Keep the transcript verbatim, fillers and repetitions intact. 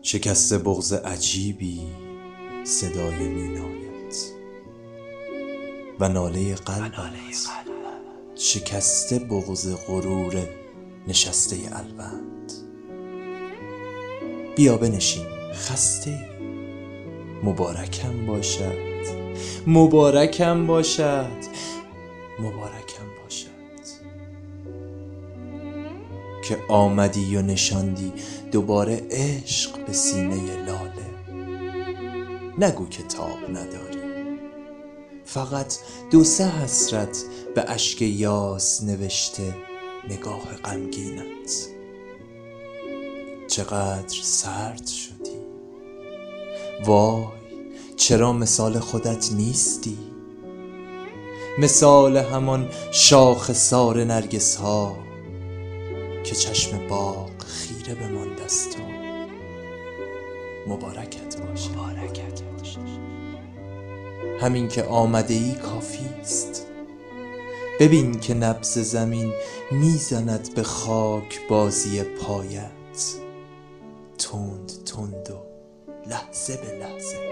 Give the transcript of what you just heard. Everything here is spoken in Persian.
شکسته بغض عجیبی صدای مینایت و ناله قلب است، شکسته بغض غرور نشسته الوند. بیا بنشین خسته ای، مبارکم باشد، مبارکم باشد، مبارکم باشد که آمدی و نشاندی دوباره عشق به سینه لاله. نگو که تاب نداری، فقط دو سه حسرت به اشک یاس نوشته نگاه غمگینت. چقدر سرد شدی، وای چرا مثال خودت نیستی، مثال همان شاخسار نرگس ها که چشم باغ خیره بماندست و مبارکت باشه. مبارکت باشه. همین که آمده ای کافیست. ببین که نبض زمین میزند به خاک بازی پایت، تند تند و لحظه به لحظه.